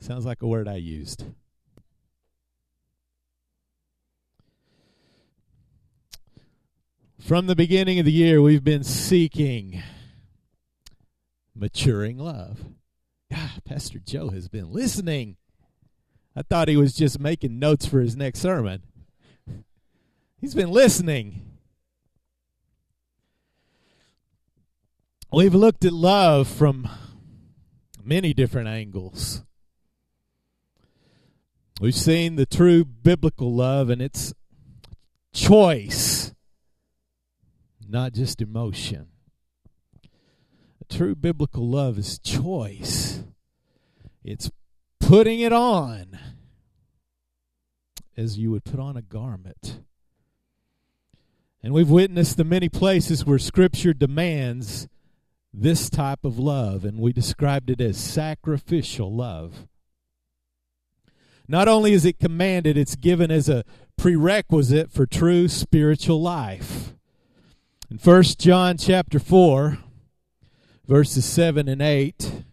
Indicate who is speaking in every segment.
Speaker 1: Sounds like a word I used. From the beginning of the year, we've been seeking maturing love. Pastor Joe has been listening. I thought he was just making notes for his next sermon. He's been listening. We've looked at love from many different angles. We've seen the true biblical love and its choice, not just emotion. A true biblical love is choice. It's putting it on as you would put on a garment. And we've witnessed the many places where Scripture demands this type of love, and we described it as sacrificial love. Not only is it commanded, it's given as a prerequisite for true spiritual life. In 1 John chapter 4, verses 7 and 8,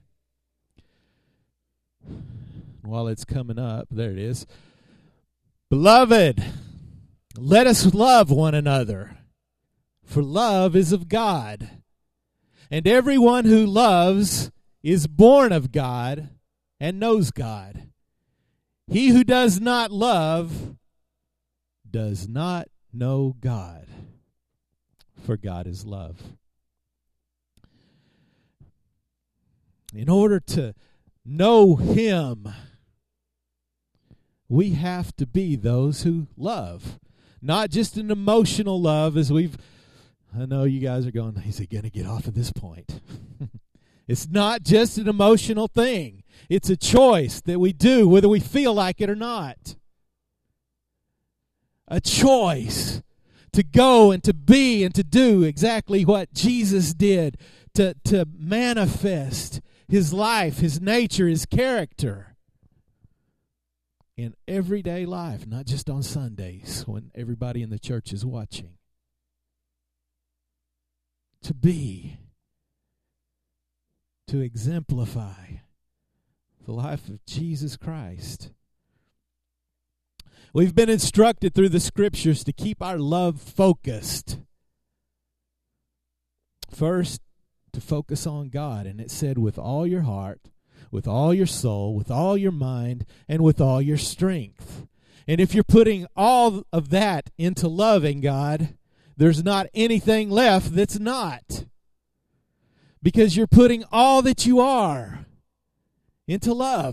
Speaker 1: while it's coming up, there it is. Beloved, let us love one another, for love is of God. And everyone who loves is born of God and knows God. He who does not love does not know God, for God is love. In order to know Him, we have to be those who love. Not just an emotional love, I know you guys are going, is he going to get off at this point? It's not just an emotional thing. It's a choice that we do whether we feel like it or not. A choice to go and to be and to do exactly what Jesus did, to manifest His life, His nature, His character in everyday life, not just on Sundays when everybody in the church is watching. To be, to exemplify the life of Jesus Christ. We've been instructed through the Scriptures to keep our love focused. First, to focus on God, and it said with all your heart, with all your soul, with all your mind, and with all your strength. And if you're putting all of that into loving God, there's not anything left that's not. Because you're putting all that you are into love.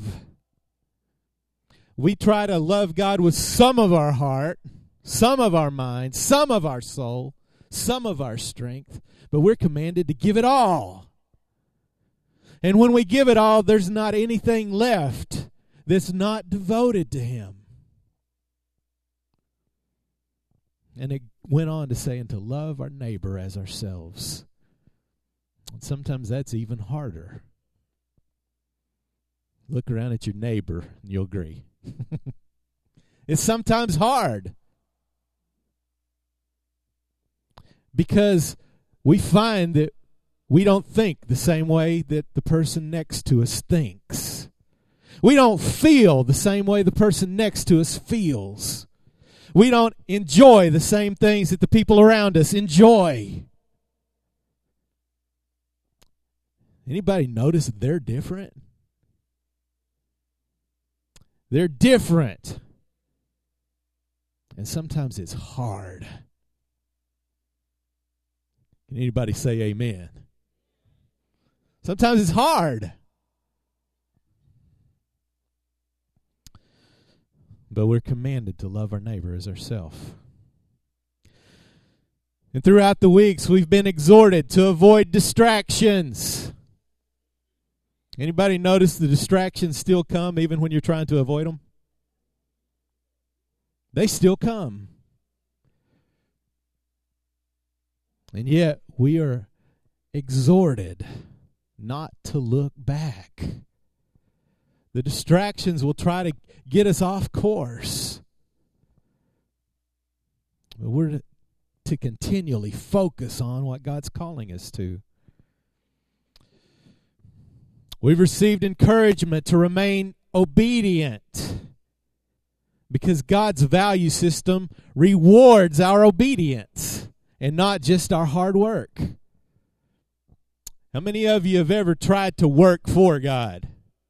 Speaker 1: We try to love God with some of our heart, some of our mind, some of our soul, some of our strength, but we're commanded to give it all. And when we give it all, there's not anything left that's not devoted to Him. And it went on to say, and to love our neighbor as ourselves. And sometimes that's even harder. Look around at your neighbor and you'll agree. It's sometimes hard. Because we find that we don't think the same way that the person next to us thinks. We don't feel the same way the person next to us feels. We don't enjoy the same things that the people around us enjoy. Anybody notice they're different? They're different. And sometimes it's hard. Can anybody say amen? Sometimes it's hard. But we're commanded to love our neighbor as ourselves. And throughout the weeks, we've been exhorted to avoid distractions. Anybody notice the distractions still come even when you're trying to avoid them? They still come. And yet, we are exhorted not to look back. The distractions will try to get us off course. But we're to continually focus on what God's calling us to. We've received encouragement to remain obedient. Because God's value system rewards our obedience and not just our hard work. How many of you have ever tried to work for God?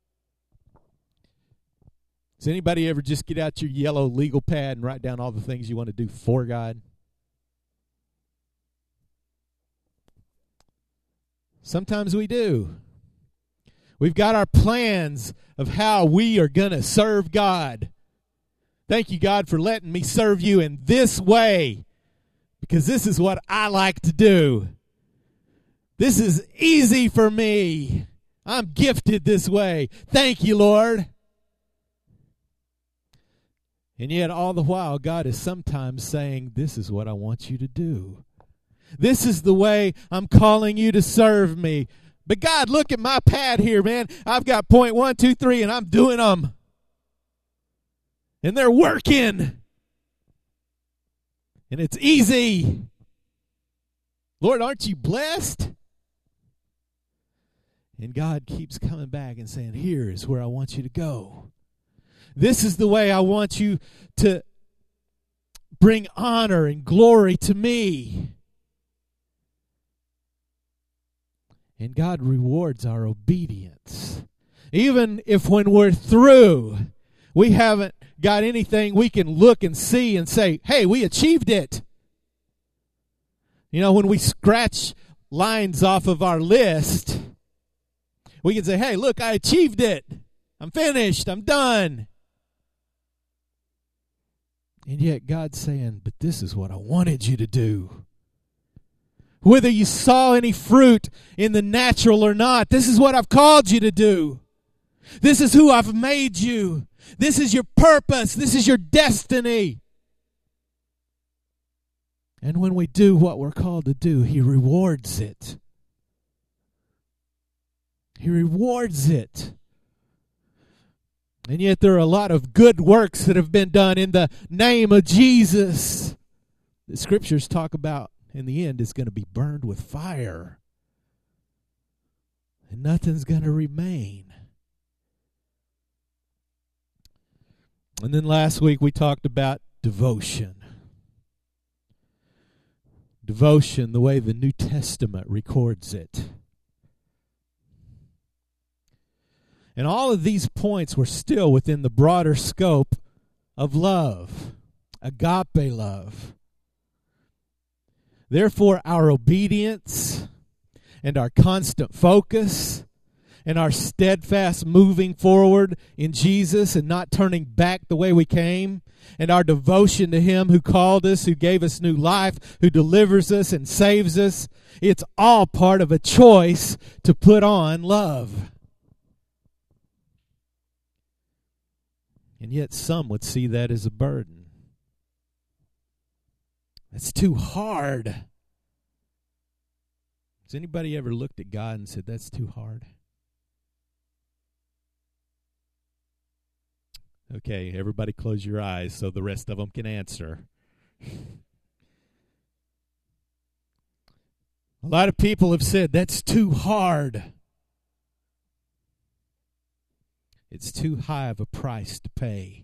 Speaker 1: Does anybody ever just get out your yellow legal pad and write down all the things you want to do for God? Sometimes we do. We've got our plans of how we are going to serve God. Thank you, God, for letting me serve you in this way, because this is what I like to do. This is easy for me. I'm gifted this way. Thank you, Lord. And yet all the while, God is sometimes saying, this is what I want you to do. This is the way I'm calling you to serve me. But God, look at my pad here, man. I've got point 1, 2, 3, and I'm doing them. And they're working. And it's easy. Lord, aren't you blessed? And God keeps coming back and saying, here is where I want you to go. This is the way I want you to bring honor and glory to me. And God rewards our obedience. Even if when we're through, we haven't got anything we can look and see and say, hey, we achieved it. You know, when we scratch lines off of our list, we can say, hey, look, I achieved it. I'm finished. I'm done. And yet God's saying, but this is what I wanted you to do. Whether you saw any fruit in the natural or not, this is what I've called you to do. This is who I've made you. This is your purpose. This is your destiny. And when we do what we're called to do, He rewards it. He rewards it. And yet there are a lot of good works that have been done in the name of Jesus. The Scriptures talk about in the end is going to be burned with fire. And nothing's going to remain. And then last week we talked about devotion. Devotion, the way the New Testament records it. And all of these points were still within the broader scope of love, agape love. Therefore, our obedience and our constant focus and our steadfast moving forward in Jesus and not turning back the way we came, and our devotion to Him who called us, who gave us new life, who delivers us and saves us, it's all part of a choice to put on love. And yet some would see that as a burden. It's too hard. Has anybody ever looked at God and said, that's too hard? Okay, everybody close your eyes so the rest of them can answer. A lot of people have said, that's too hard. It's too high of a price to pay.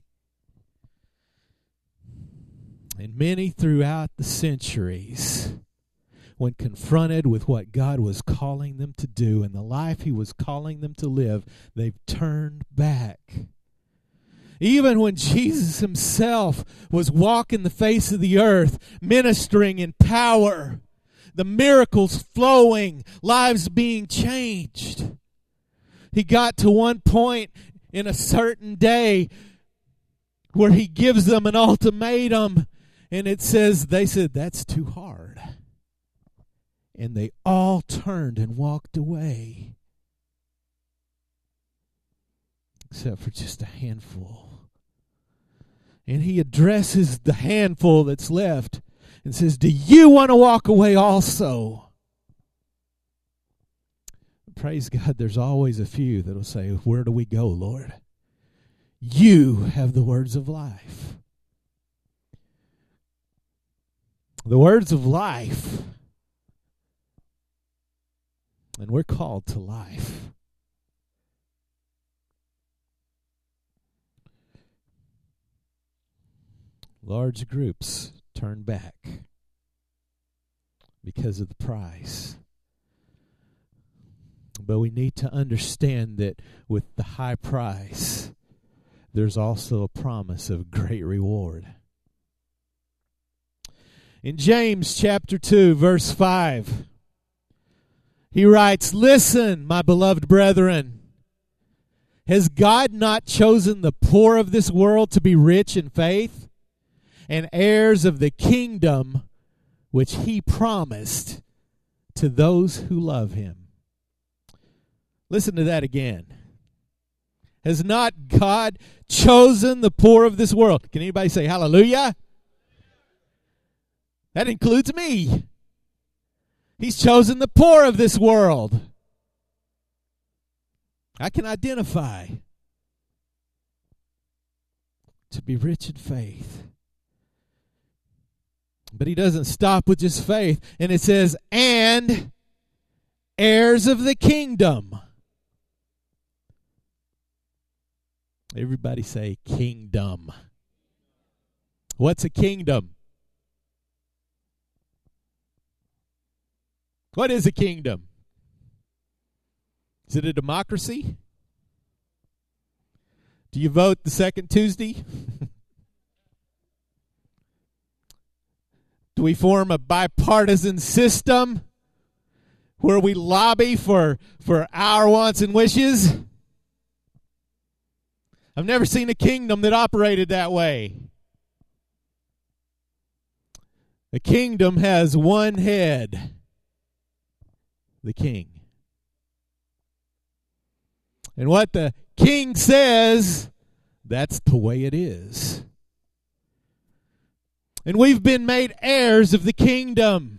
Speaker 1: And many throughout the centuries, when confronted with what God was calling them to do and the life He was calling them to live, they've turned back. Even when Jesus Himself was walking the face of the earth, ministering in power, the miracles flowing, lives being changed, He got to one point in a certain day where He gives them an ultimatum. And it says, they said, that's too hard. And they all turned and walked away. Except for just a handful. And He addresses the handful that's left and says, do you want to walk away also? Praise God, there's always a few that will say, where do we go, Lord? You have the words of life. The words of life. And we're called to life. Large groups turn back because of the price. But we need to understand that with the high price, there's also a promise of great reward. In James chapter 2, verse 5, he writes, "Listen, my beloved brethren, has God not chosen the poor of this world to be rich in faith and heirs of the kingdom which he promised to those who love him?" Listen to that again. Has not God chosen the poor of this world? Can anybody say hallelujah? That includes me. He's chosen the poor of this world. I can identify to be rich in faith. But he doesn't stop with just faith. And it says, and heirs of the kingdom. Everybody say kingdom. What's a kingdom? What is a kingdom? Is it a democracy? Do you vote the second Tuesday? Do we form a bipartisan system where we lobby for our wants and wishes? I've never seen a kingdom that operated that way. A kingdom has one head, the king. And what the king says, that's the way it is. And we've been made heirs of the kingdom.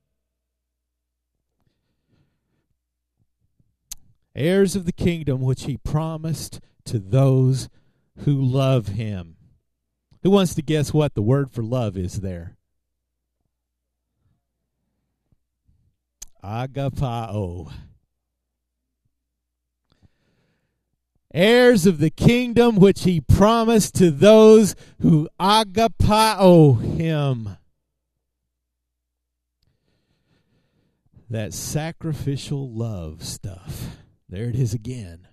Speaker 1: Heirs of the kingdom which he promised to those who love him. Who wants to guess what the word for love is there? Agapao. Heirs of the kingdom which he promised to those who agapao him. That sacrificial love stuff. There it is again.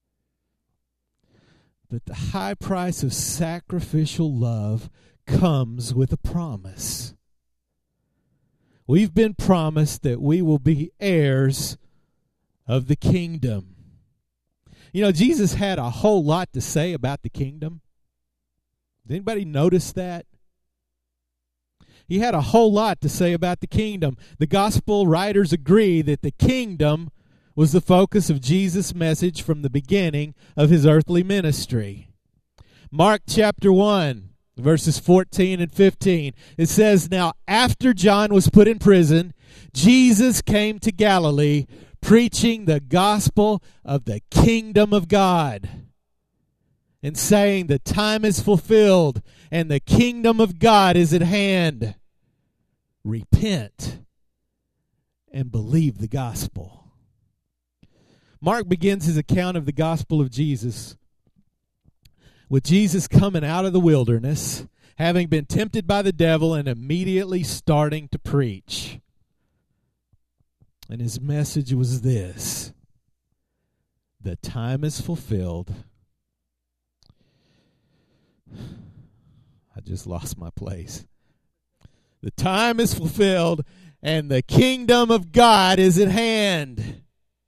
Speaker 1: But the high price of sacrificial love comes with a promise. We've been promised that we will be heirs of the kingdom. You know, Jesus had a whole lot to say about the kingdom. Did anybody notice that? He had a whole lot to say about the kingdom. The gospel writers agree that the kingdom was the focus of Jesus' message from the beginning of his earthly ministry. Mark chapter 1, verses 14 and 15. It says, "Now after John was put in prison, Jesus came to Galilee, preaching the gospel of the kingdom of God, and saying, the time is fulfilled, and the kingdom of God is at hand. Repent and believe the gospel." Mark begins his account of the gospel of Jesus with Jesus coming out of the wilderness, having been tempted by the devil, and immediately starting to preach. And his message was this: the time is fulfilled. I just lost my place. The time is fulfilled, and the kingdom of God is at hand.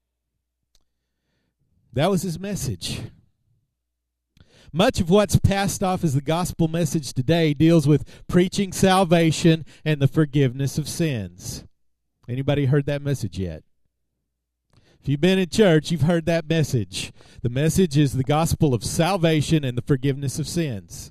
Speaker 1: That was his message. Much of what's passed off as the gospel message today deals with preaching salvation and the forgiveness of sins. Anybody heard that message yet? If you've been in church, you've heard that message. The message is the gospel of salvation and the forgiveness of sins.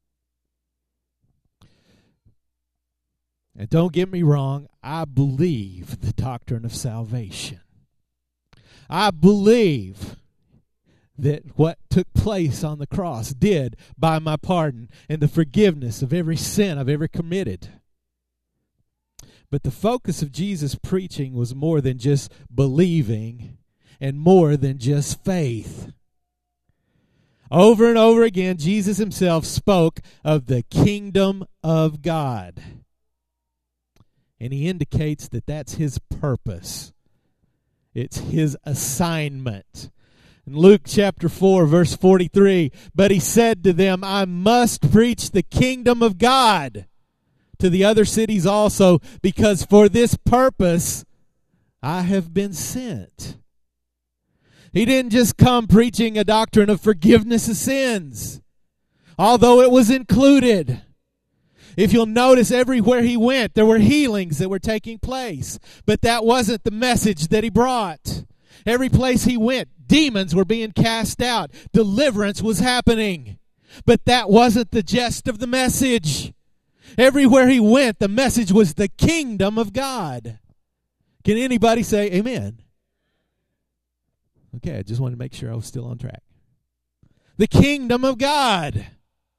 Speaker 1: And don't get me wrong, I believe the doctrine of salvation. I believe that what took place on the cross did buy my pardon and the forgiveness of every sin I've ever committed. But the focus of Jesus' preaching was more than just believing and more than just faith. Over and over again, Jesus himself spoke of the kingdom of God. And he indicates that that's his purpose. It's his assignment. In Luke chapter 4, verse 43, but he said to them, I must preach the kingdom of God to the other cities also, because for this purpose I have been sent. He didn't just come preaching a doctrine of forgiveness of sins, although it was included. If you'll notice, everywhere he went, there were healings that were taking place. But that wasn't the message that he brought. Every place he went, demons were being cast out. Deliverance was happening. But that wasn't the gist of the message. Everywhere he went, the message was the kingdom of God. Can anybody say amen? Okay, I just wanted to make sure I was still on track. The kingdom of God.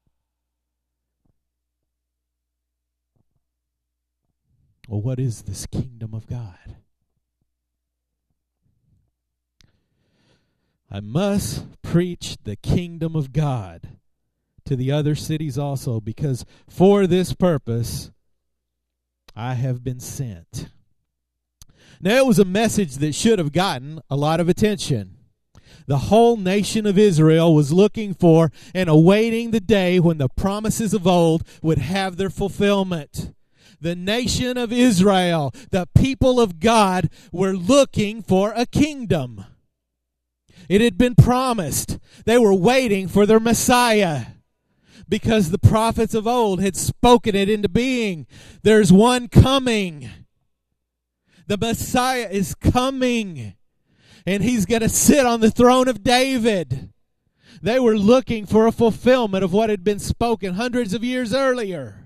Speaker 1: Well, what is this kingdom of God? I must preach the kingdom of God to the other cities also, because for this purpose I have been sent. Now, it was a message that should have gotten a lot of attention. The whole nation of Israel was looking for and awaiting the day when the promises of old would have their fulfillment. The nation of Israel, the people of God, were looking for a kingdom. It had been promised. They were waiting for their Messiah, because the prophets of old had spoken it into being. There's one coming. The Messiah is coming, and he's going to sit on the throne of David. They were looking for a fulfillment of what had been spoken hundreds of years earlier.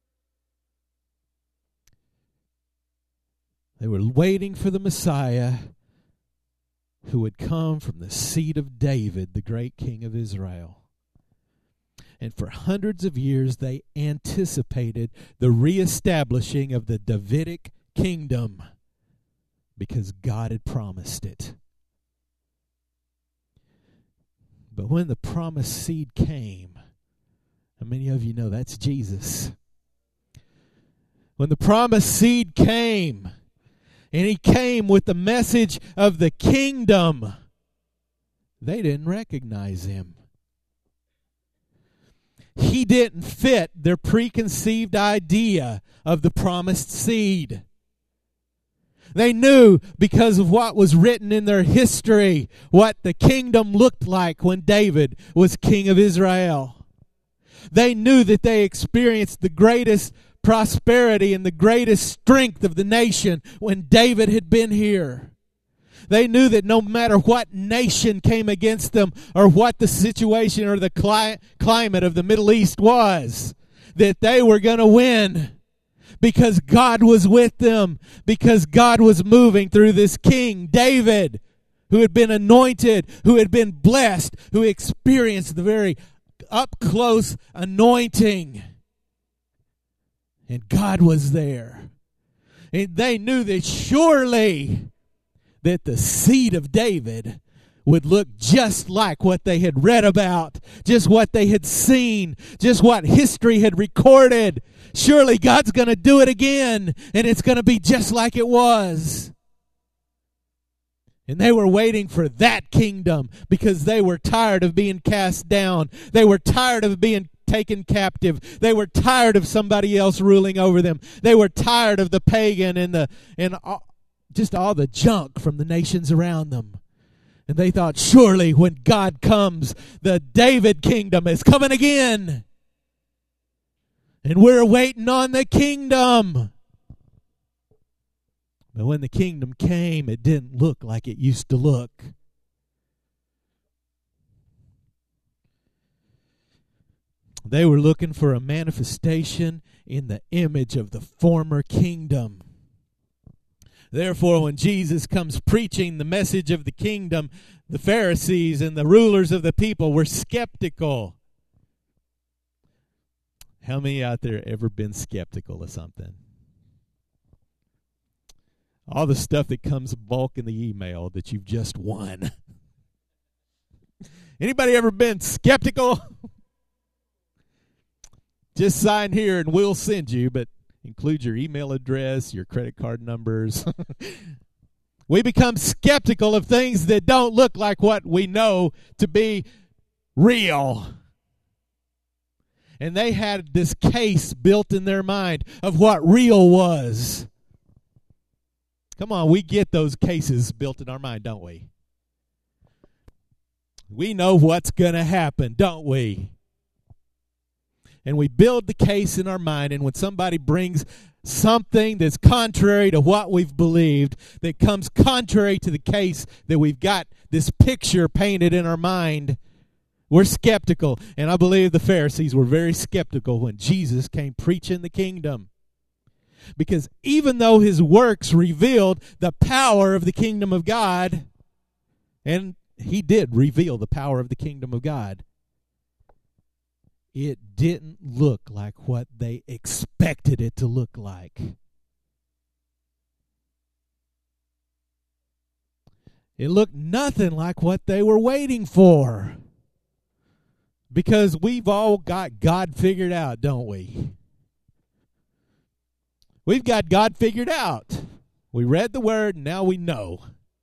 Speaker 1: They were waiting for the Messiah who would come from the seed of David, the great king of Israel. And for hundreds of years, they anticipated the reestablishing of the Davidic kingdom because God had promised it. But when the promised seed came, how many of you know that's Jesus? When the promised seed came, and he came with the message of the kingdom, they didn't recognize him. He didn't fit their preconceived idea of the promised seed. They knew, because of what was written in their history, what the kingdom looked like when David was king of Israel. They knew that they experienced the greatest prosperity and the greatest strength of the nation when David had been here. They knew that no matter what nation came against them, or what the situation or the climate of the Middle East was, that they were going to win, because God was with them, because God was moving through this king, David, who had been anointed, who had been blessed, who experienced the very up-close anointing. And God was there. And they knew that surely that the seed of David would look just like what they had read about, just what they had seen, just what history had recorded. Surely God's going to do it again, and it's going to be just like it was. And they were waiting for that kingdom because they were tired of being cast down. They were tired of being taken captive. They were tired of somebody else ruling over them. They were tired of the pagan and just all the junk from the nations around them. And they thought, surely when God comes, the David kingdom is coming again. And we're waiting on the kingdom. But when the kingdom came, it didn't look like it used to look. They were looking for a manifestation in the image of the former kingdom. Therefore, when Jesus comes preaching the message of the kingdom, the Pharisees and the rulers of the people were skeptical. How many out there ever been skeptical of something? All the stuff that comes bulk in the email that you've just won. Anybody ever been skeptical? Just sign here and we'll send you, but include your email address, your credit card numbers. We become skeptical of things that don't look like what we know to be real. And they had this case built in their mind of what real was. Come on, we get those cases built in our mind, don't we? We know what's going to happen, don't we? And we build the case in our mind, and when somebody brings something that's contrary to what we've believed, that comes contrary to the case that we've got this picture painted in our mind, we're skeptical. And I believe the Pharisees were very skeptical when Jesus came preaching the kingdom. Because even though his works revealed the power of the kingdom of God, and he did reveal the power of the kingdom of God, it didn't look like what they expected it to look like. It looked nothing like what they were waiting for. Because we've all got God figured out, don't we? We've got God figured out. We read the word, and now we know.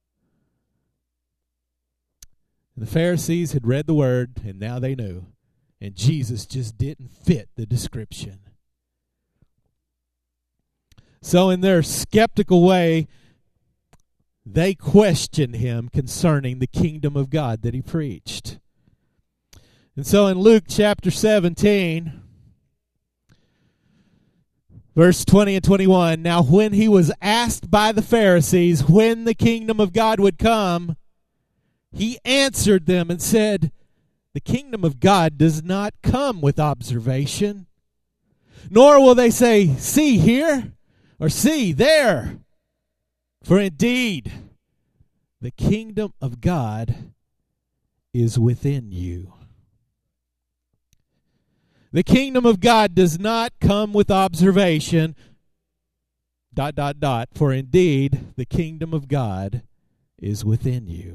Speaker 1: And the Pharisees had read the word, and now they knew. And Jesus just didn't fit the description. So in their skeptical way, they questioned him concerning the kingdom of God that he preached. And so in Luke chapter 17, verse 20 and 21, now when he was asked by the Pharisees when the kingdom of God would come, he answered them and said, the kingdom of God does not come with observation, nor will they say, see here, or see there. For indeed, the kingdom of God is within you. The kingdom of God does not come with observation, ... For indeed, the kingdom of God is within you.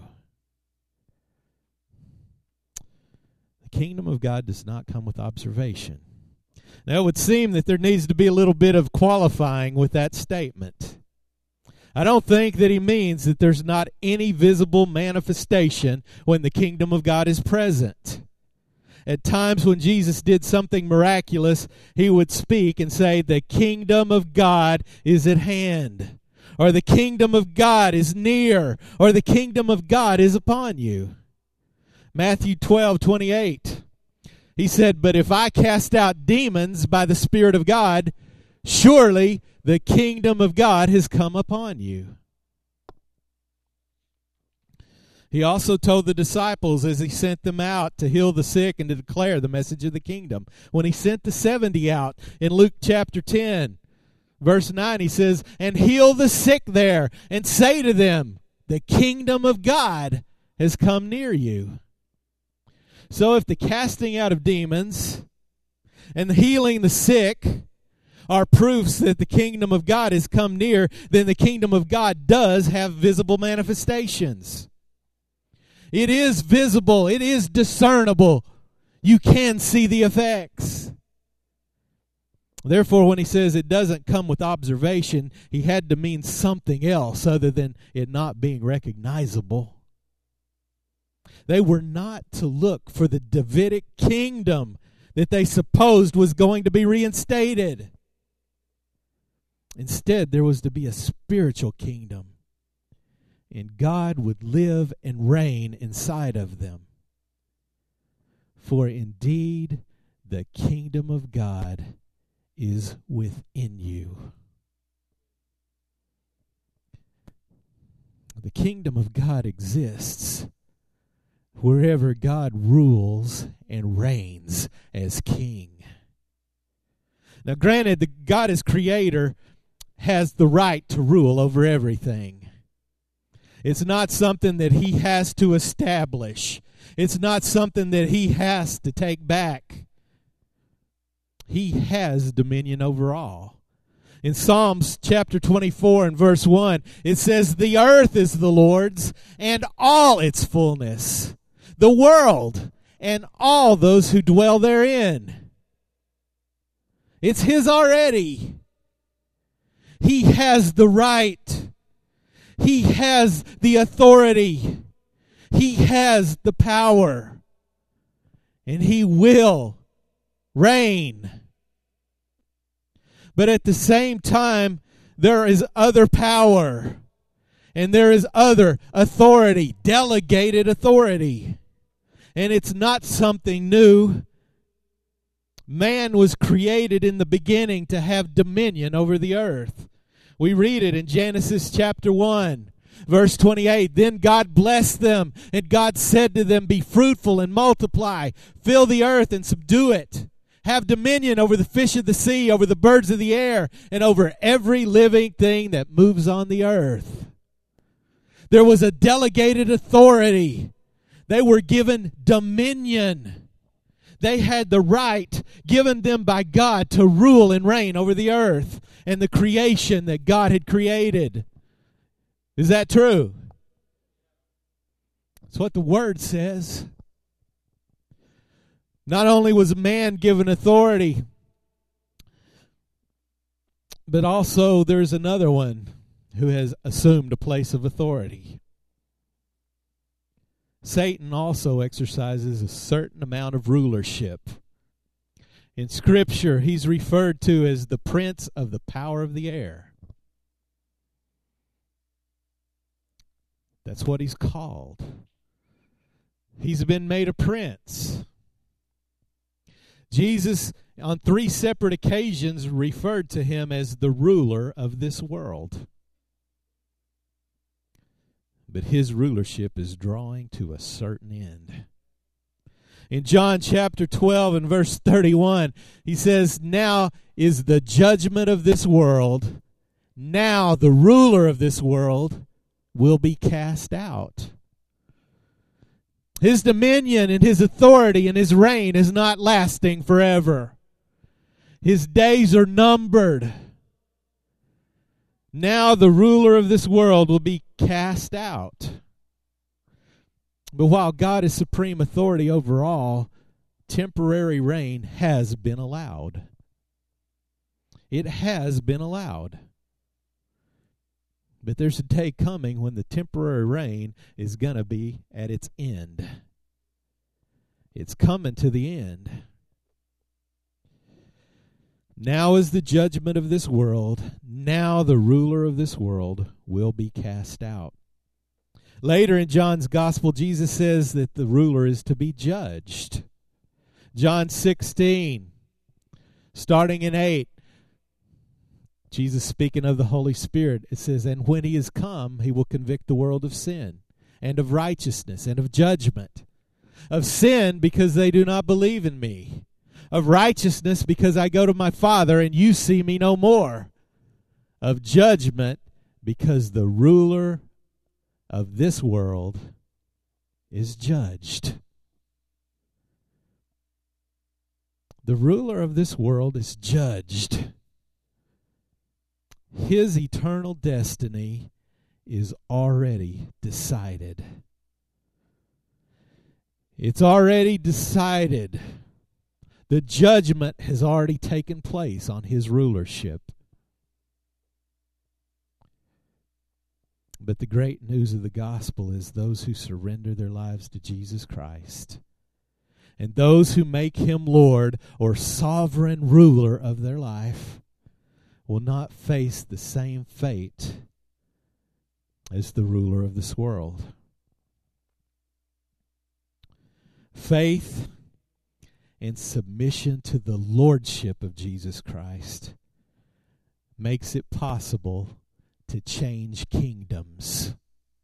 Speaker 1: The kingdom of God does not come with observation. Now, it would seem that there needs to be a little bit of qualifying with that statement. I don't think that he means that there's not any visible manifestation when the kingdom of God is present. At times when Jesus did something miraculous, he would speak and say, the kingdom of God is at hand, or the kingdom of God is near, or the kingdom of God is upon you. Matthew 12:28. He said, but if I cast out demons by the Spirit of God, surely the kingdom of God has come upon you. He also told the disciples as he sent them out to heal the sick and to declare the message of the kingdom. When he sent the 70 out in Luke chapter 10, verse 9, he says, and heal the sick there and say to them, the kingdom of God has come near you. So if the casting out of demons and the healing the sick are proofs that the kingdom of God has come near, then the kingdom of God does have visible manifestations. It is visible. It is discernible. You can see the effects. Therefore, when he says it doesn't come with observation, he had to mean something else other than it not being recognizable. They were not to look for the Davidic kingdom that they supposed was going to be reinstated. Instead, there was to be a spiritual kingdom, and God would live and reign inside of them. For indeed, the kingdom of God is within you. The kingdom of God exists wherever God rules and reigns as king. Now, granted, the God as creator has the right to rule over everything. It's not something that he has to establish. It's not something that he has to take back. He has dominion over all. In Psalms chapter 24 and verse 1, it says, the earth is the Lord's and all its fullness, the world and all those who dwell therein. It's His already. He has the right. He has the authority. He has the power. And He will reign. But at the same time, there is other power. And there is other authority, delegated authority. And it's not something new. Man was created in the beginning to have dominion over the earth. We read it in Genesis chapter 1, verse 28. Then God blessed them, and God said to them, be fruitful and multiply, fill the earth and subdue it. Have dominion over the fish of the sea, over the birds of the air, and over every living thing that moves on the earth. There was a delegated authority. They were given dominion. They had the right given them by God to rule and reign over the earth and the creation that God had created. Is that true? That's what the Word says. Not only was man given authority, but also there's another one who has assumed a place of authority. Satan also exercises a certain amount of rulership. In Scripture, he's referred to as the prince of the power of the air. That's what he's called. He's been made a prince. Jesus, on 3 separate occasions, referred to him as the ruler of this world. But his rulership is drawing to a certain end. In John chapter 12 and verse 31, he says, now is the judgment of this world. Now the ruler of this world will be cast out. His dominion and his authority and his reign is not lasting forever. His days are numbered. Now the ruler of this world will be cast out. But while God is supreme authority over all, temporary reign has been allowed. It has been allowed. But there's a day coming when the temporary reign is going to be at its end. It's coming to the end. Now is the judgment of this world. Now the ruler of this world will be cast out. Later in John's gospel, Jesus says that the ruler is to be judged. John 16, starting in 8, Jesus speaking of the Holy Spirit, it says, and when he is come, he will convict the world of sin and of righteousness and of judgment. Of sin, because they do not believe in me. Of righteousness, because I go to my Father and you see me no more. Of judgment, because the ruler of this world is judged. The ruler of this world is judged. His eternal destiny is already decided. It's already decided. The judgment has already taken place on his rulership. But the great news of the gospel is those who surrender their lives to Jesus Christ and those who make him Lord or sovereign ruler of their life will not face the same fate as the ruler of this world. Faith and submission to the lordship of Jesus Christ makes it possible to change kingdoms.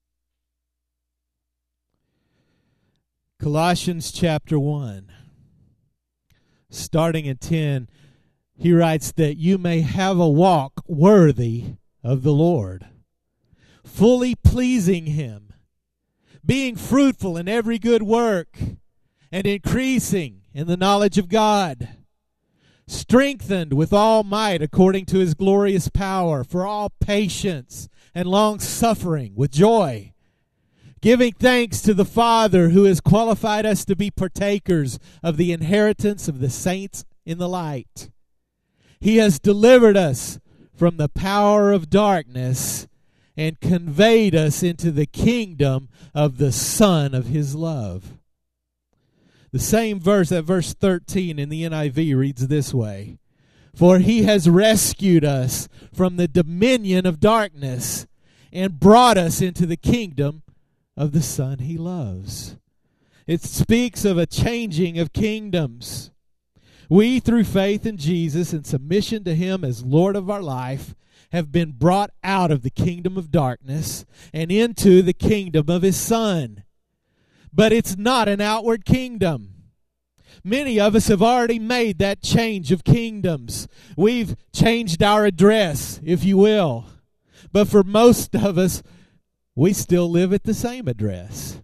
Speaker 1: Colossians chapter 1, starting at 10, he writes that you may have a walk worthy of the Lord, fully pleasing him, being fruitful in every good work, and increasing in the knowledge of God, strengthened with all might according to his glorious power, for all patience and long suffering with joy, Giving thanks to the Father who has qualified us to be partakers of the inheritance of the saints in the light. He has delivered us from the power of darkness and conveyed us into the kingdom of the Son of His love. The same verse, that verse 13 in the NIV reads this way: For He has rescued us from the dominion of darkness and brought us into the kingdom of the Son He loves. It speaks of a changing of kingdoms. We, through faith in Jesus and submission to Him as Lord of our life, have been brought out of the kingdom of darkness and into the kingdom of His Son. But it's not an outward kingdom. Many of us have already made that change of kingdoms. We've changed our address, if you will. But for most of us, we still live at the same address.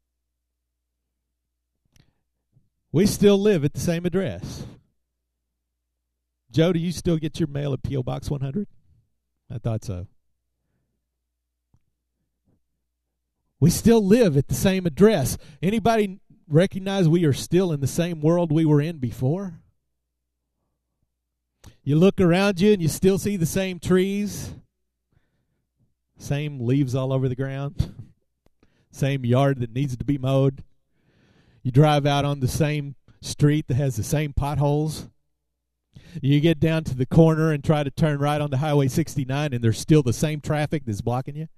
Speaker 1: We still live at the same address. Joe, do you still get your mail at P.O. Box 100? I thought so. We still live at the same address. Anybody recognize we are still in the same world we were in before? You look around you and you still see the same trees, same leaves all over the ground, same yard that needs to be mowed. You drive out on the same street that has the same potholes. You get down to the corner and try to turn right onto Highway 69 and there's still the same traffic that's blocking you.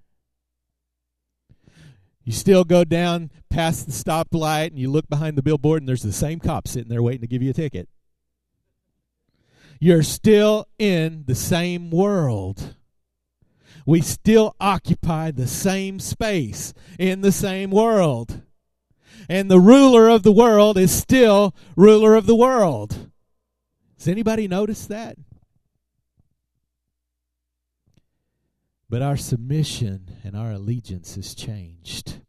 Speaker 1: You still go down past the stoplight and you look behind the billboard and there's the same cop sitting there waiting to give you a ticket. You're still in the same world. We still occupy the same space in the same world. And the ruler of the world is still ruler of the world. Has anybody noticed that? But our submission and our allegiance has changed.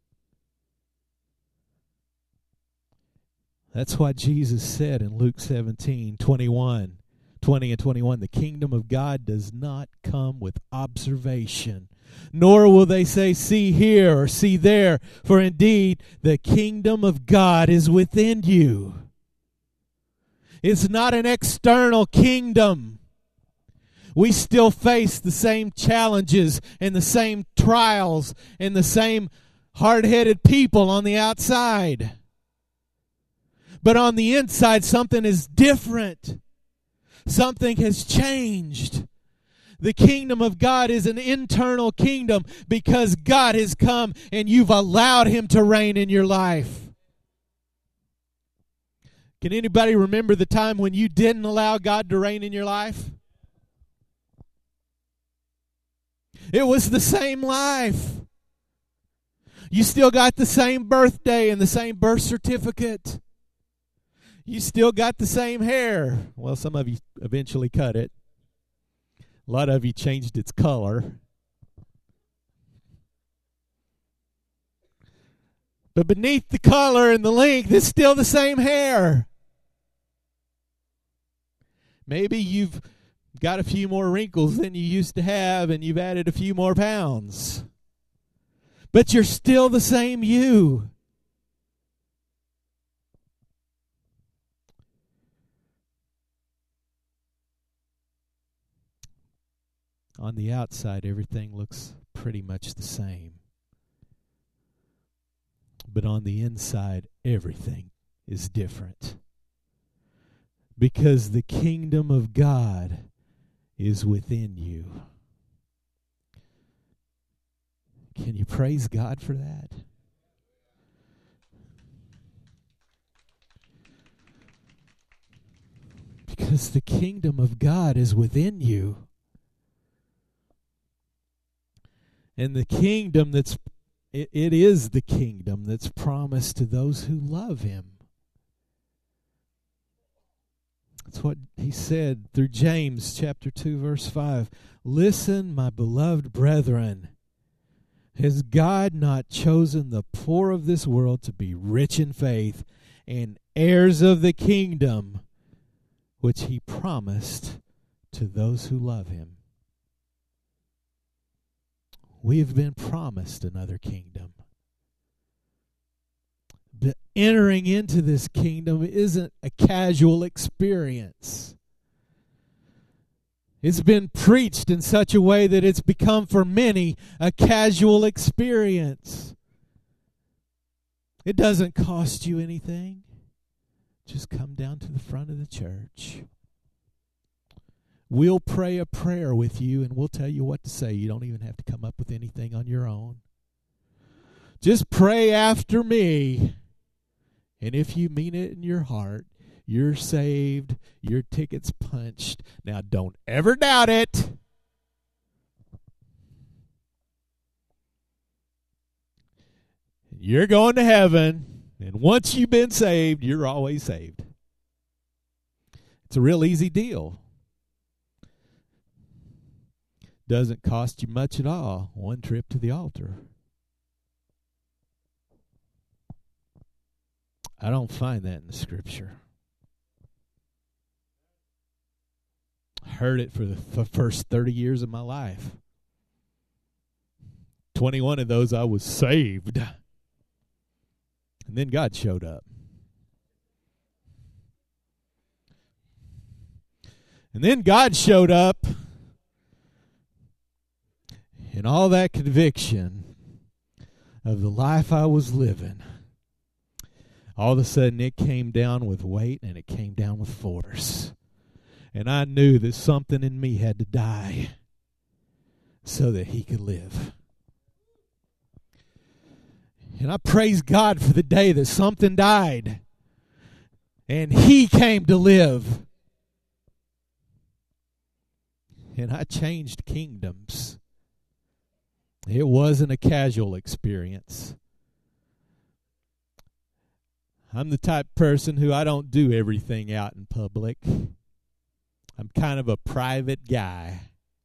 Speaker 1: That's why Jesus said in Luke 17:20 and 21, the kingdom of God does not come with observation, nor will they say, see here or see there, for indeed the kingdom of God is within you. It's not an external kingdom. We still face the same challenges and the same trials and the same hard-headed people on the outside. But on the inside, something is different. Something has changed. The kingdom of God is an internal kingdom because God has come and you've allowed Him to reign in your life. Can anybody remember the time when you didn't allow God to reign in your life? It was the same life. You still got the same birthday and the same birth certificate. You still got the same hair. Well, some of you eventually cut it. A lot of you changed its color. But beneath the color and the length, it's still the same hair. Maybe you've got a few more wrinkles than you used to have, and you've added a few more pounds. But you're still the same you. On the outside, everything looks pretty much the same. But on the inside, everything is different. Because the kingdom of God is within you. Can you praise God for that? Because the kingdom of God is within you. And the kingdom it is the kingdom that's promised to those who love Him. That's what He said through James chapter 2, verse 5. Listen, my beloved brethren, has God not chosen the poor of this world to be rich in faith and heirs of the kingdom which He promised to those who love Him? We have been promised another kingdom. But entering into this kingdom isn't a casual experience. It's been preached in such a way that it's become for many a casual experience. It doesn't cost you anything. Just come down to the front of the church. We'll pray a prayer with you and we'll tell you what to say. You don't even have to come up with anything on your own. Just pray after me. And if you mean it in your heart, you're saved, your ticket's punched. Now, don't ever doubt it. You're going to heaven, and once you've been saved, you're always saved. It's a real easy deal. Doesn't cost you much at all. One trip to the altar. I don't find that in the Scripture. I heard it for the first 30 years of my life. 21 of those I was saved. And then God showed up. And then God showed up. And all that conviction of the life I was living, all of a sudden it came down with weight and it came down with force. And I knew that something in me had to die so that he could live. And I praise God for the day that something died and he came to live. And I changed kingdoms. It wasn't a casual experience. I'm the type of person who I don't do everything out in public. I'm kind of a private guy.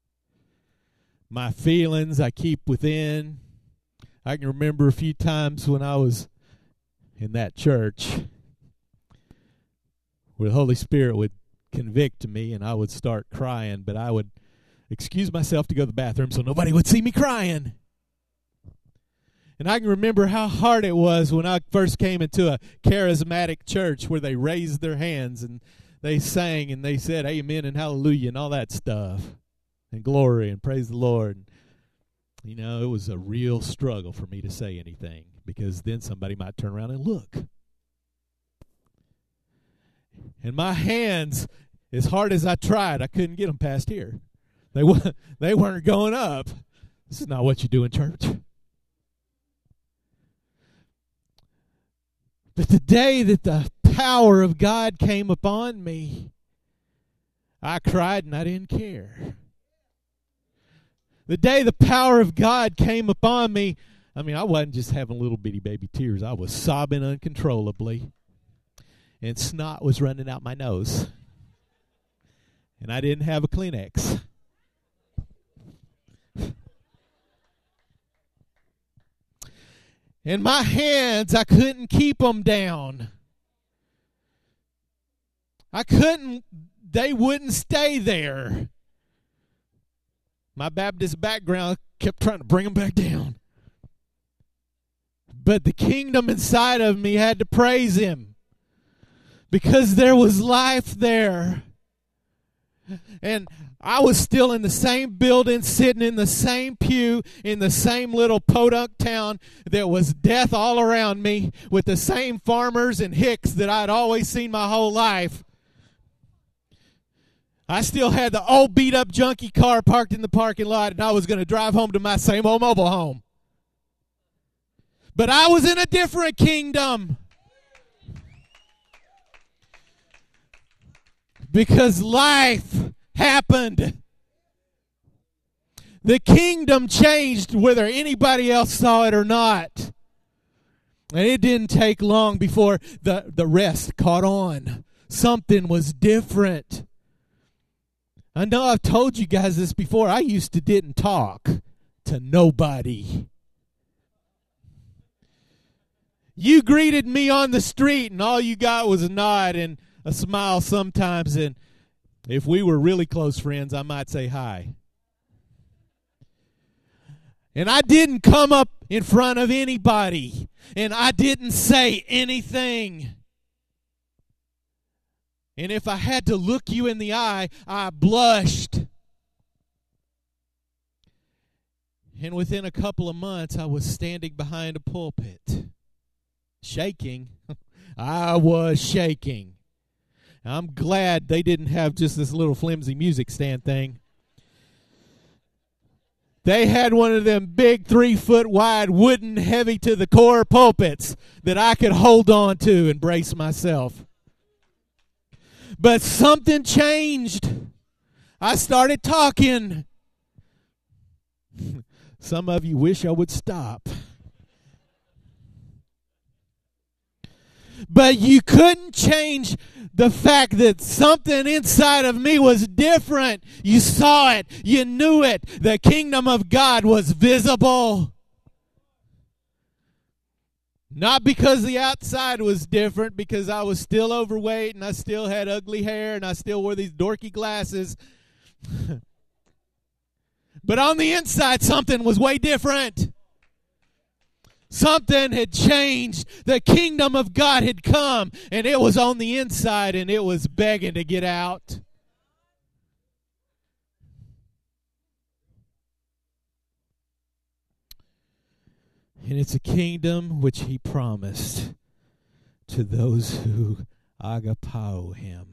Speaker 1: My feelings I keep within. I can remember a few times when I was in that church where the Holy Spirit would convict me and I would start crying, but I would excuse myself to go to the bathroom so nobody would see me crying. And I can remember how hard it was when I first came into a charismatic church where they raised their hands and they sang and they said amen and hallelujah and all that stuff. And glory and praise the Lord. You know, it was a real struggle for me to say anything because then somebody might turn around and look. And my hands, as hard as I tried, I couldn't get them past here. They weren't going up. This is not what you do in church. But the day that the power of God came upon me, I cried and I didn't care. The day the power of God came upon me, I mean, I wasn't just having little bitty baby tears. I was sobbing uncontrollably. And snot was running out my nose. And I didn't have a Kleenex. And my hands, I couldn't keep them down. They wouldn't stay there. My Baptist background kept trying to bring them back down. But the kingdom inside of me had to praise him. Because there was life there. And I was still in the same building, sitting in the same pew, in the same little podunk town. There was death all around me with the same farmers and hicks that I'd always seen my whole life. I still had the old beat-up junky car parked in the parking lot, and I was going to drive home to my same old mobile home. But I was in a different kingdom. Because life happened. The kingdom changed whether anybody else saw it or not. And it didn't take long before the rest caught on. Something was different. I know I've told you guys this before. I used to didn't talk to nobody. You greeted me on the street and all you got was a nod and a smile sometimes, and if we were really close friends, I might say hi. And I didn't come up in front of anybody. And I didn't say anything. And if I had to look you in the eye, I blushed. And within a couple of months, I was standing behind a pulpit, shaking. I was shaking. I'm glad they didn't have just this little flimsy music stand thing. They had one of them big 3-foot wide wooden heavy to the core pulpits that I could hold on to and brace myself. But something changed. I started talking. Some of you wish I would stop. But you couldn't change the fact that something inside of me was different. You saw it. You knew it. The kingdom of God was visible. Not because the outside was different, because I was still overweight and I still had ugly hair and I still wore these dorky glasses. But on the inside, something was way different. Something had changed. The kingdom of God had come, and it was on the inside, and it was begging to get out. And it's a kingdom which he promised to those who agapao him.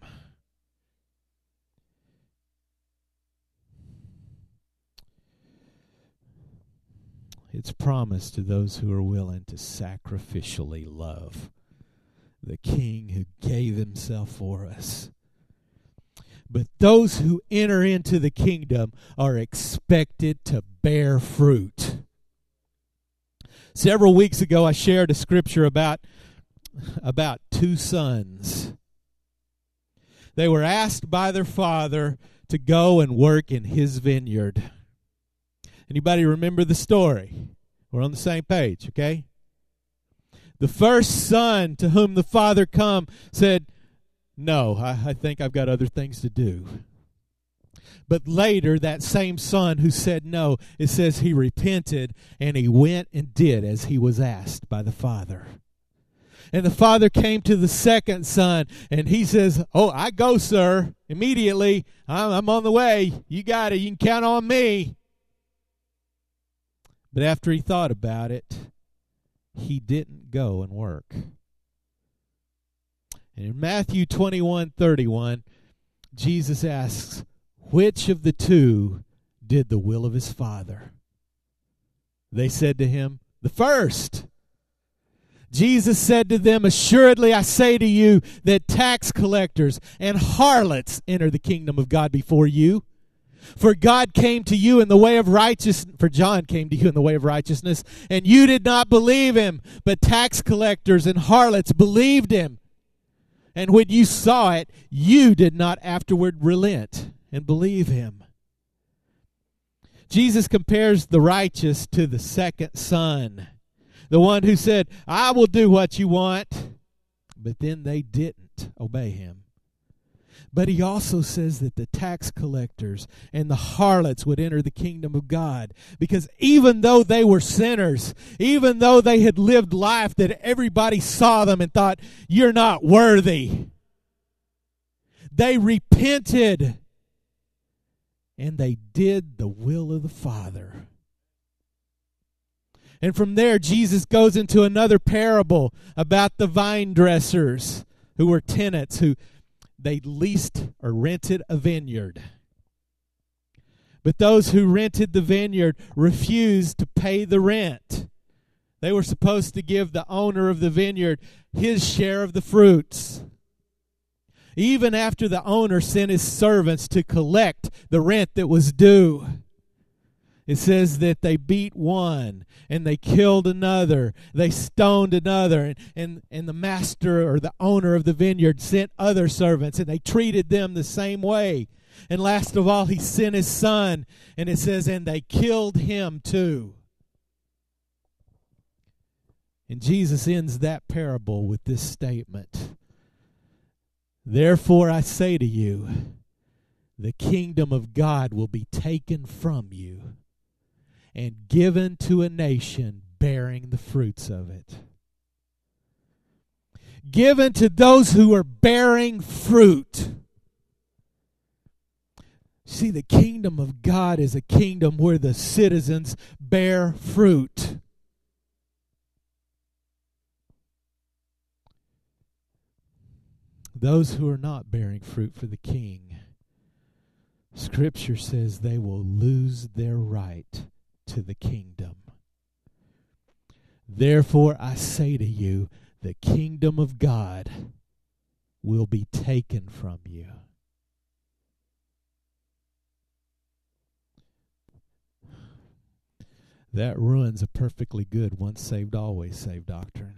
Speaker 1: It's promised to those who are willing to sacrificially love the King who gave himself for us. But those who enter into the kingdom are expected to bear fruit. Several weeks ago, I shared a scripture about two sons. They were asked by their father to go and work in his vineyard. Anybody remember the story? We're on the same page, okay? The first son to whom the father come said, "No, I think I've got other things to do." But later, that same son who said no, it says he repented and he went and did as he was asked by the father. And the father came to the second son and he says, "Oh, I go, sir, immediately. I'm on the way. You got it. You can count on me." But after he thought about it, he didn't go and work. And in Matthew 21:31, Jesus asks, "Which of the two did the will of his father?" They said to him, "The first." Jesus said to them, "Assuredly I say to you that tax collectors and harlots enter the kingdom of God before you. For God came to you in the way of righteousness, for John came to you in the way of righteousness, and you did not believe him, but tax collectors and harlots believed him. And when you saw it, you did not afterward relent and believe him." Jesus compares the righteous to the second son, the one who said, "I will do what you want," but then they didn't obey him. But he also says that the tax collectors and the harlots would enter the kingdom of God, because even though they were sinners, even though they had lived life that everybody saw them and thought, "You're not worthy," they repented and they did the will of the Father. And from there, Jesus goes into another parable about the vine dressers who were tenants who they leased or rented a vineyard. But those who rented the vineyard refused to pay the rent. They were supposed to give the owner of the vineyard his share of the fruits. Even after the owner sent his servants to collect the rent that was due, it says that they beat one and they killed another. They stoned another. And the master or the owner of the vineyard sent other servants and they treated them the same way. And last of all, he sent his son. And it says, and they killed him too. And Jesus ends that parable with this statement. "Therefore I say to you, the kingdom of God will be taken from you and given to a nation bearing the fruits of it. Given to those who are bearing fruit. See, the kingdom of God is a kingdom where the citizens bear fruit. Those who are not bearing fruit for the king, Scripture says they will lose their right to the kingdom. Therefore, I say to you, the kingdom of God will be taken from you. That ruins a perfectly good once saved, always saved doctrine.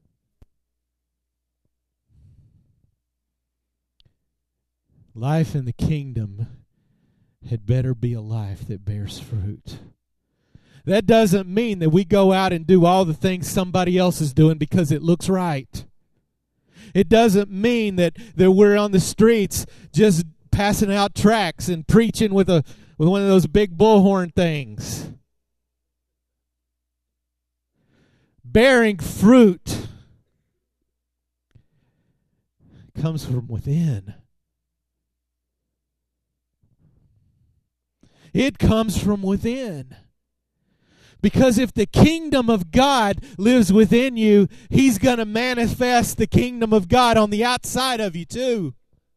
Speaker 1: Life in the kingdom had better be a life that bears fruit. That doesn't mean that we go out and do all the things somebody else is doing because it looks right. It doesn't mean that we're on the streets just passing out tracts and preaching with one of those big bullhorn things. Bearing fruit comes from within. It comes from within. Because if the kingdom of God lives within you, He's going to manifest the kingdom of God on the outside of you too.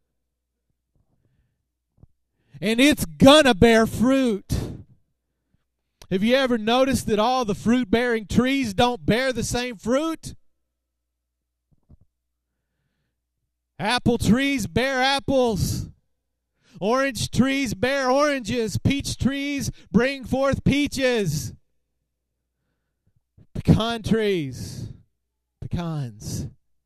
Speaker 1: And it's going to bear fruit. Have you ever noticed that all the fruit-bearing trees don't bear the same fruit? Apple trees bear apples. Orange trees bear oranges. Peach trees bring forth peaches. Pecan trees, pecans.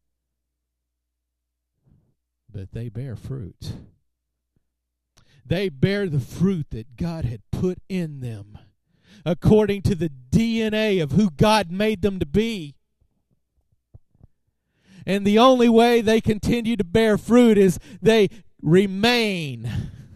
Speaker 1: But they bear fruit. They bear the fruit that God had put in them, according to the DNA of who God made them to be. And the only way they continue to bear fruit is they remain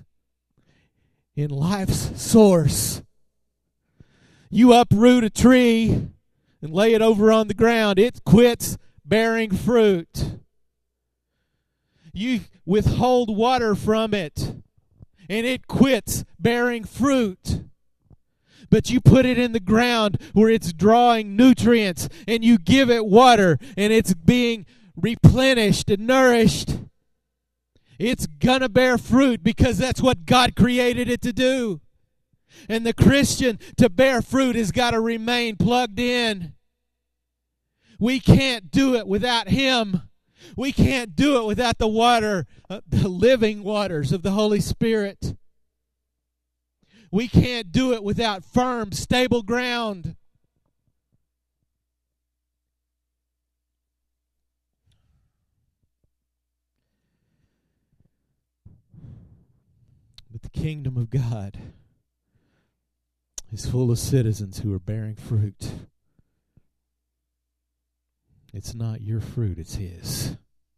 Speaker 1: in life's source. You uproot a tree and lay it over on the ground, it quits bearing fruit. You withhold water from it, and it quits bearing fruit. But you put it in the ground where it's drawing nutrients, and you give it water, and it's being replenished and nourished. It's gonna bear fruit because that's what God created it to do. And the Christian, to bear fruit, has got to remain plugged in. We can't do it without Him. We can't do it without the water, the living waters of the Holy Spirit. We can't do it without firm, stable ground. But the kingdom of God is full of citizens who are bearing fruit. It's not your fruit, it's His.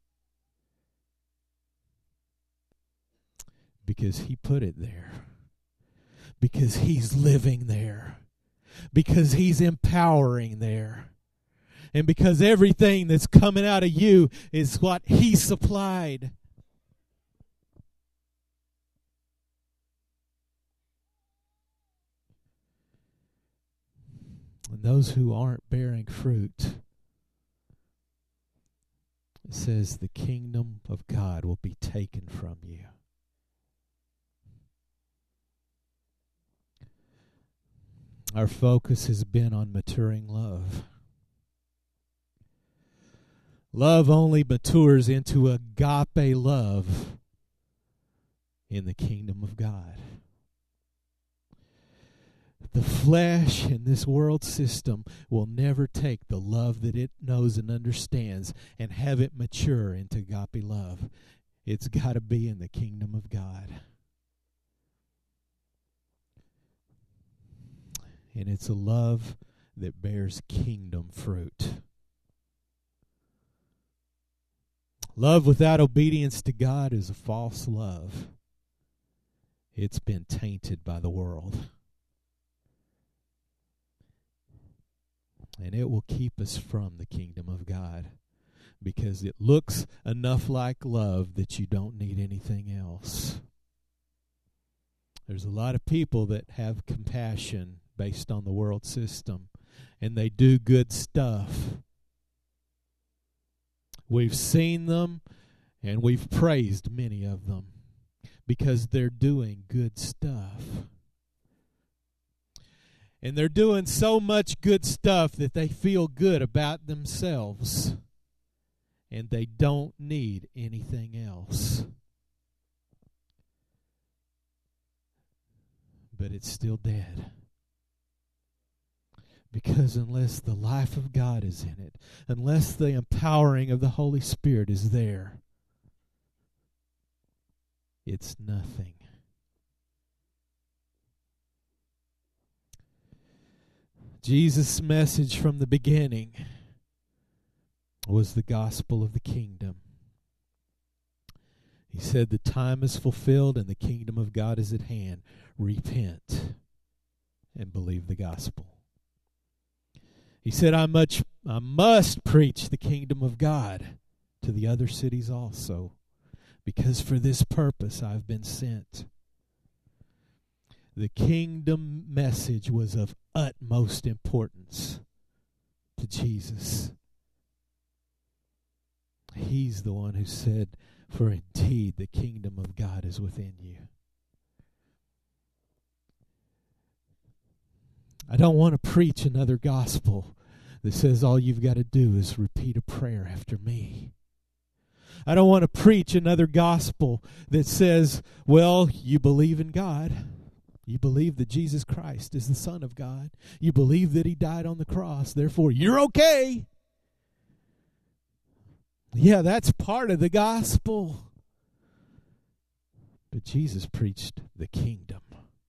Speaker 1: Because He put it there. Because He's living there. Because He's empowering there. And because everything that's coming out of you is what He supplied. And those who aren't bearing fruit, it says the kingdom of God will be taken from you. Our focus has been on maturing love. Love only matures into agape love in the kingdom of God. The flesh in this world system will never take the love that it knows and understands and have it mature into agape love. It's got to be in the kingdom of God. And it's a love that bears kingdom fruit. Love without obedience to God is a false love. It's been tainted by the world. And it will keep us from the kingdom of God, because it looks enough like love that you don't need anything else. There's a lot of people that have compassion based on the world system, and they do good stuff. We've seen them, and we've praised many of them because they're doing good stuff. And they're doing so much good stuff that they feel good about themselves, and they don't need anything else. But it's still dead. Because unless the life of God is in it, unless the empowering of the Holy Spirit is there, it's nothing. Jesus' message from the beginning was the gospel of the kingdom. He said, the time is fulfilled and the kingdom of God is at hand. Repent and believe the gospel. He said, I must preach the kingdom of God to the other cities also, because for this purpose I've been sent. The kingdom message was of utmost importance to Jesus. He's the one who said, for indeed the kingdom of God is within you. I don't want to preach another gospel that says all you've got to do is repeat a prayer after me. I don't want to preach another gospel that says, well, you believe in God. You believe that Jesus Christ is the Son of God. You believe that He died on the cross. Therefore, you're okay. Yeah, that's part of the gospel. But Jesus preached the kingdom.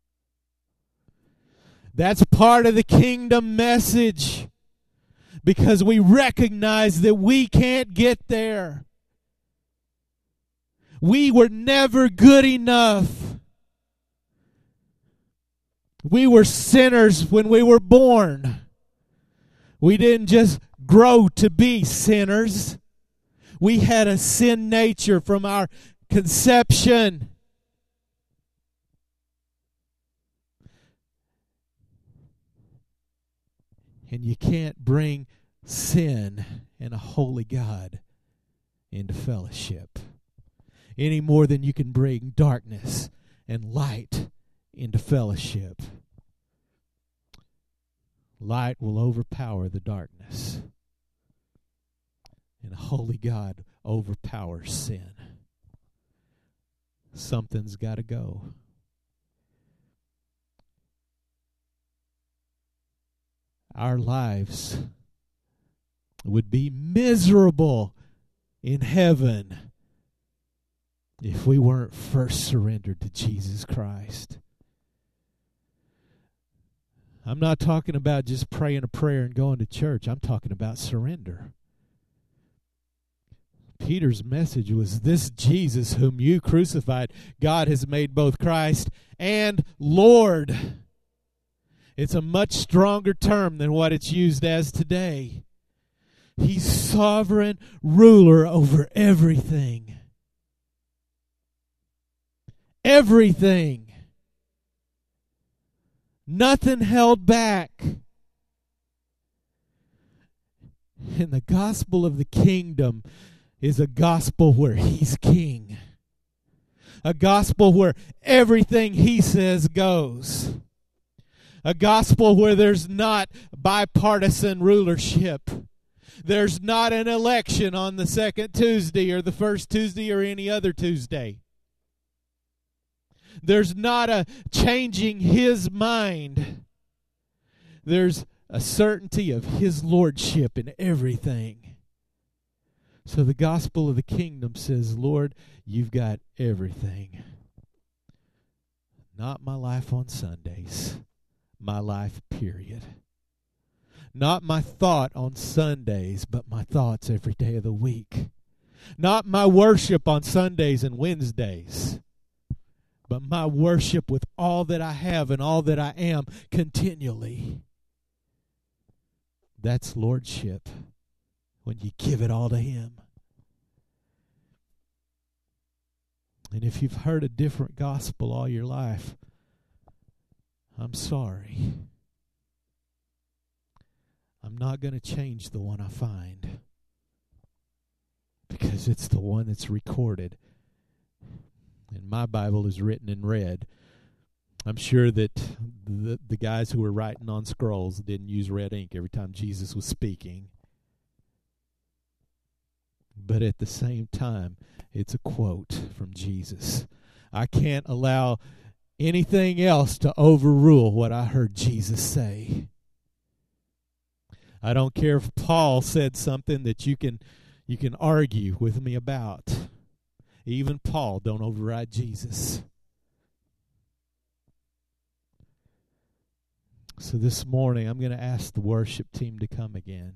Speaker 1: That's part of the kingdom message, because we recognize that we can't get there. We were never good enough. We were sinners when we were born. We didn't just grow to be sinners. We had a sin nature from our conception. And you can't bring sin and a holy God into fellowship any more than you can bring darkness and light into fellowship. Light will overpower the darkness, and a holy God overpowers sin. Something's got to go. Our lives would be miserable in heaven if we weren't first surrendered to Jesus Christ. I'm not talking about just praying a prayer and going to church. I'm talking about surrender. Peter's message was, this Jesus whom you crucified, God has made both Christ and Lord. It's a much stronger term than what it's used as today. He's sovereign ruler over everything. Everything. Nothing held back. And the gospel of the kingdom is a gospel where He's king. A gospel where everything He says goes. A gospel where there's not bipartisan rulership. There's not an election on the second Tuesday or the first Tuesday or any other Tuesday. There's not a changing His mind. There's a certainty of His lordship in everything. So the gospel of the kingdom says, Lord, you've got everything. Not my life on Sundays. My life, period. Not my thought on Sundays, but my thoughts every day of the week. Not my worship on Sundays and Wednesdays, but my worship with all that I have and all that I am continually. That's lordship, when you give it all to Him. And if you've heard a different gospel all your life, I'm sorry. I'm not going to change the one I find, because it's the one that's recorded. And my Bible is written in red. I'm sure that the guys who were writing on scrolls didn't use red ink every time Jesus was speaking. But at the same time, it's a quote from Jesus. I can't allow anything else to overrule what I heard Jesus say. I don't care if Paul said something that you can argue with me about. Even Paul don't override Jesus. So this morning, I'm going to ask the worship team to come again.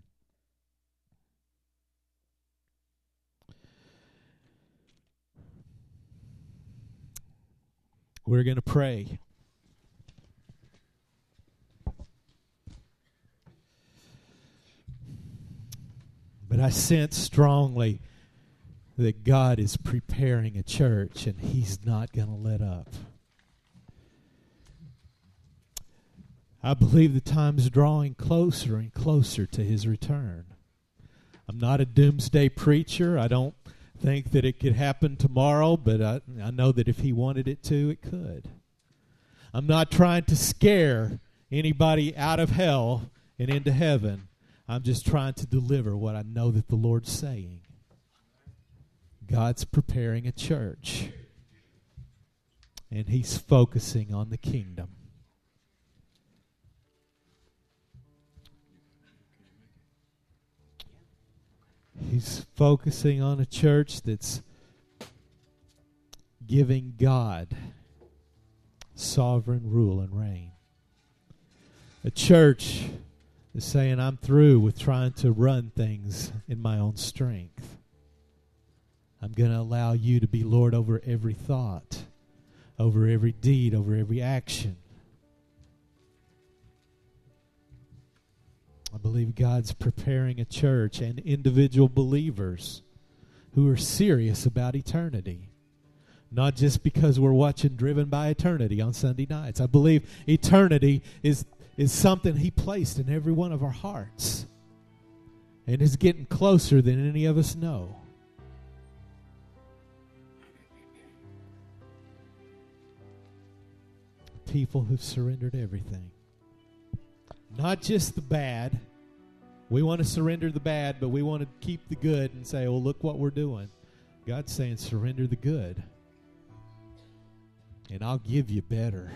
Speaker 1: We're going to pray. But I sense strongly that God is preparing a church, and He's not going to let up. I believe the time's drawing closer and closer to His return. I'm not a doomsday preacher. I don't think that it could happen tomorrow, but I know that if He wanted it to, it could. I'm not trying to scare anybody out of hell and into heaven. I'm just trying to deliver what I know that the Lord's saying. God's preparing a church, and He's focusing on the kingdom. He's focusing on a church that's giving God sovereign rule and reign. A church is saying, I'm through with trying to run things in my own strength. I'm going to allow you to be Lord over every thought, over every deed, over every action. I believe God's preparing a church and individual believers who are serious about eternity. Not just because we're watching Driven by Eternity on Sunday nights. I believe eternity is something He placed in every one of our hearts. And is getting closer than any of us know. People who've surrendered everything. Not just the bad. We want to surrender the bad, but we want to keep the good and say, well, look what we're doing. God's saying, surrender the good, and I'll give you better.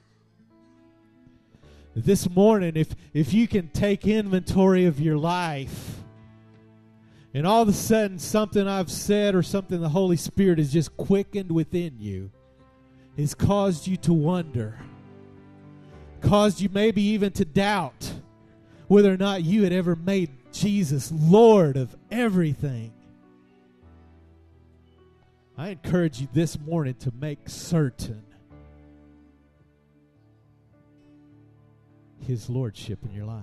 Speaker 1: This morning, if you can take inventory of your life, and all of a sudden something I've said or something the Holy Spirit has just quickened within you, has caused you to wonder, caused you maybe even to doubt whether or not you had ever made Jesus Lord of everything. I encourage you this morning to make certain His Lordship in your life.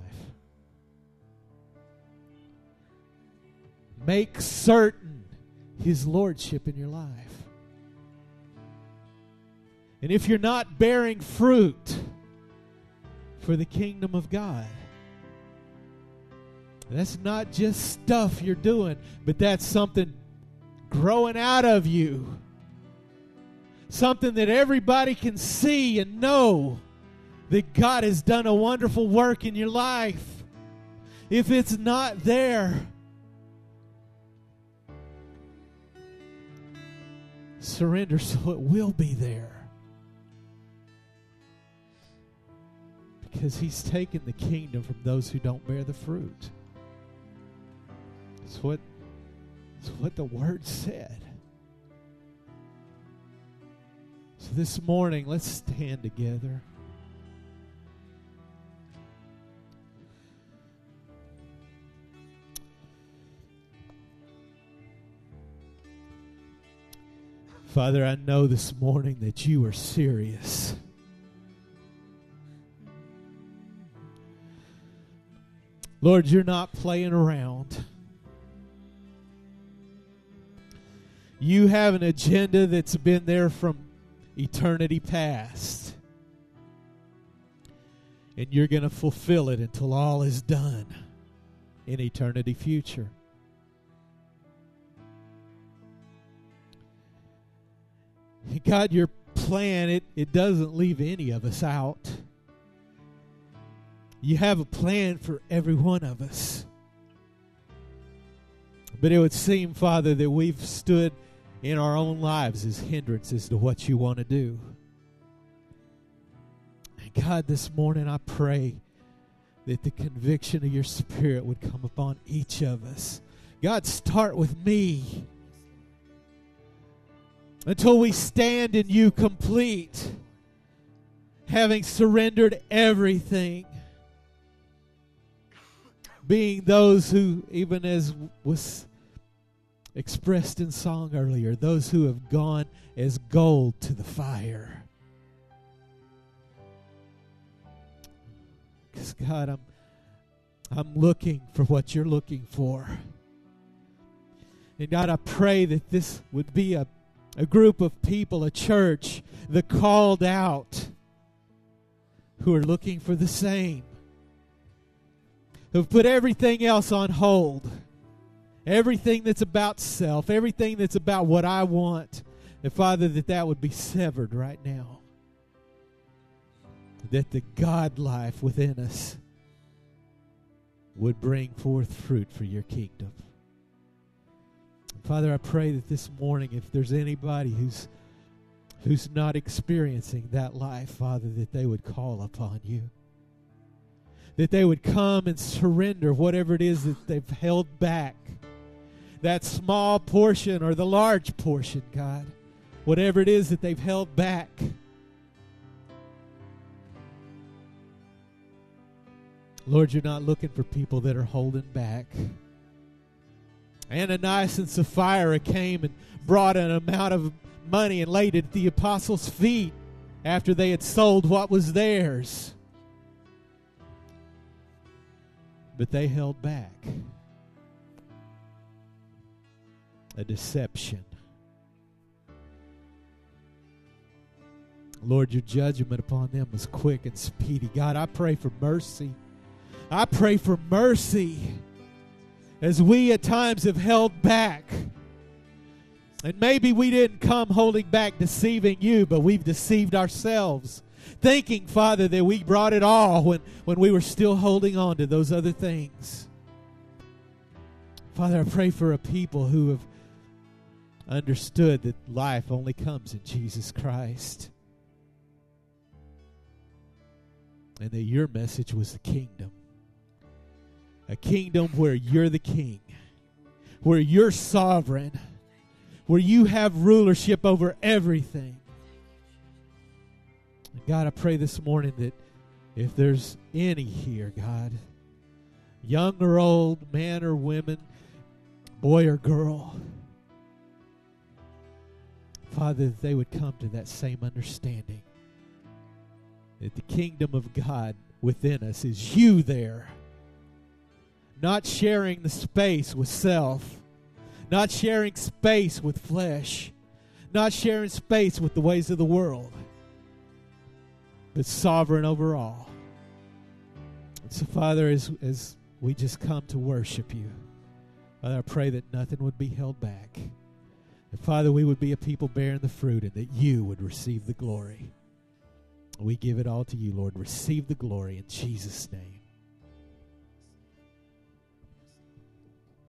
Speaker 1: Make certain His Lordship in your life. And if you're not bearing fruit for the kingdom of God, that's not just stuff you're doing, but that's something growing out of you. Something that everybody can see and know that God has done a wonderful work in your life. If it's not there, surrender so it will be there. Because He's taken the kingdom from those who don't bear the fruit. It's what the Word said. So this morning, let's stand together. Father, I know this morning that You are serious. Lord, you're not playing around. You have an agenda that's been there from eternity past. And you're going to fulfill it until all is done in eternity future. God, your plan, it doesn't leave any of us out. You have a plan for every one of us. But it would seem, Father, that we've stood in our own lives as hindrances to what you want to do. And God, this morning I pray that the conviction of your Spirit would come upon each of us. God, start with me. Until we stand in you complete, having surrendered everything. Being those who, even as was expressed in song earlier, those who have gone as gold to the fire. Because God, I'm looking for what you're looking for. And God, I pray that this would be a group of people, a church, the called out, who are looking for the same, who've put everything else on hold, everything that's about self, everything that's about what I want, and Father, that would be severed right now, that the God life within us would bring forth fruit for your kingdom. Father, I pray that this morning, if there's anybody who's not experiencing that life, Father, that they would call upon you. That they would come and surrender whatever it is that they've held back. That small portion or the large portion, God. Whatever it is that they've held back. Lord, you're not looking for people that are holding back. Ananias and Sapphira came and brought an amount of money and laid it at the apostles' feet after they had sold what was theirs. But they held back. A deception. Lord, your judgment upon them was quick and speedy. God, I pray for mercy. I pray for mercy as we at times have held back. And maybe we didn't come holding back deceiving you, but we've deceived ourselves. Thinking, Father, that we brought it all when we were still holding on to those other things. Father, I pray for a people who have understood that life only comes in Jesus Christ. And that your message was the kingdom. A kingdom where you're the king. Where you're sovereign. Where you have rulership over everything. God, I pray this morning that if there's any here, God, young or old, man or woman, boy or girl, Father, that they would come to that same understanding. That the kingdom of God within us is you there. Not sharing the space with self. Not sharing space with flesh. Not sharing space with the ways of the world. But sovereign over all. And so, Father, as we just come to worship you, Father, I pray that nothing would be held back. And Father, we would be a people bearing the fruit and that you would receive the glory. We give it all to you, Lord. Receive the glory in Jesus' name.